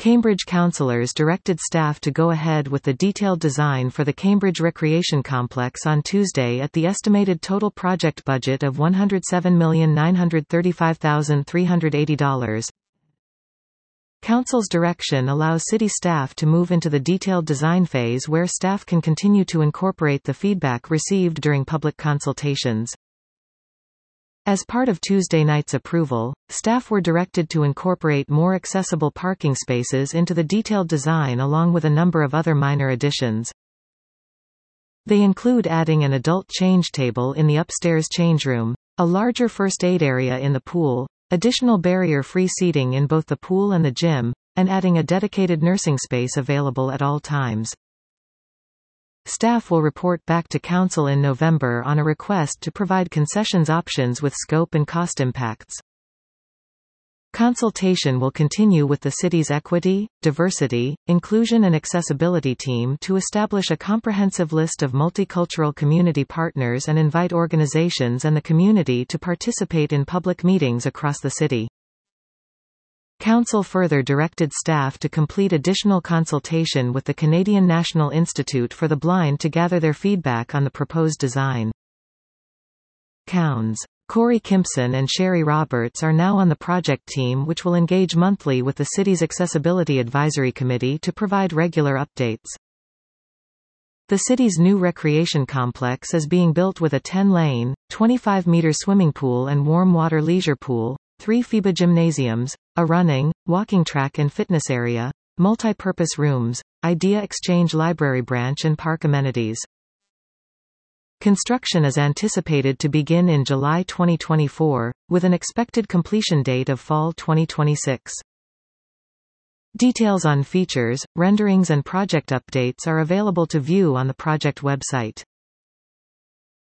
Cambridge councillors directed staff to go ahead with the detailed design for the Cambridge Recreation Complex on Tuesday at the estimated total project budget of $107,935,380. Council's direction allows city staff to move into the detailed design phase where staff can continue to incorporate the feedback received during public consultations. As part of Tuesday night's approval, staff were directed to incorporate more accessible parking spaces into the detailed design along with a number of other minor additions. They include adding an adult change table in the upstairs change room, a larger first aid area in the pool, additional barrier-free seating in both the pool and the gym, and adding a dedicated nursing space available at all times. Staff will report back to Council in November on a request to provide concessions options with scope and cost impacts. Consultation will continue with the city's Equity, Diversity, Inclusion and Accessibility team to establish a comprehensive list of multicultural community partners and invite organizations and the community to participate in public meetings across the city. Council further directed staff to complete additional consultation with the Canadian National Institute for the Blind to gather their feedback on the proposed design. COUNS. Corey Kimpson and Sherry Roberts are now on the project team, which will engage monthly with the city's Accessibility Advisory Committee to provide regular updates. The city's new recreation complex is being built with a 10-lane, 25-meter swimming pool and warm water leisure pool, 3 FIBA gymnasiums, a running, walking track and fitness area, multi-purpose rooms, Idea Exchange library branch and park amenities. Construction is anticipated to begin in July 2024, with an expected completion date of fall 2026. Details on features, renderings and project updates are available to view on the project website.